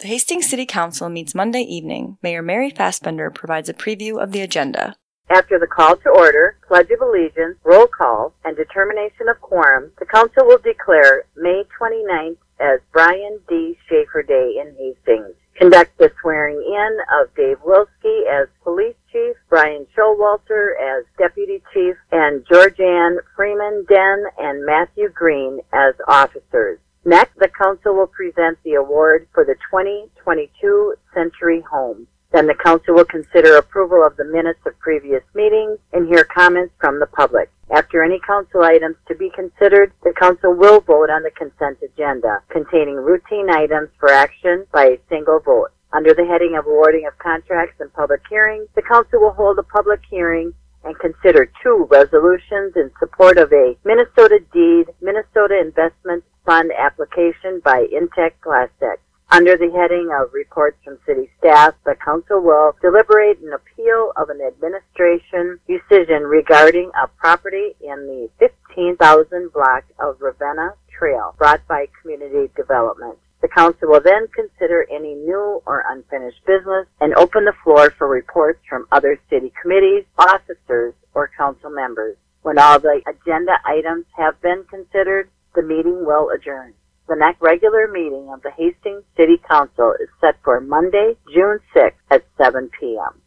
The Hastings City Council meets Monday evening. Mayor Mary Fassbender provides a preview of the agenda. After the call to order, Pledge of Allegiance, roll call, and determination of quorum, the Council will declare May 29th as Brian D. Schaefer Day in Hastings. Conduct the swearing in of Dave Wilski as Police Chief, Brian Showalter as Deputy Chief, and Georgianne Freeman Den and Matthew Green as officers. Next, the Council will present the award for the 2022 Century Home. Then the Council will consider approval of the minutes of previous meetings and hear comments from the public. After any Council items to be considered, the Council will vote on the consent agenda, containing routine items for action by a single vote. Under the heading of awarding of contracts and public hearings, the Council will hold a public hearing and consider 2 resolutions in support of a Minnesota Deed, Minnesota Investment Fund application by Intech Glassec. Under the heading of reports from city staff, the Council will deliberate an appeal of an administration decision regarding a property in the 15,000 block of Ravenna Trail brought by Community Development. The Council will then consider any new or unfinished business and open the floor for reports from other city committees, officers, or Council members. When all the agenda items have been considered, the meeting will adjourn. The next regular meeting of the Hastings City Council is set for Monday, June 6th at 7 p.m.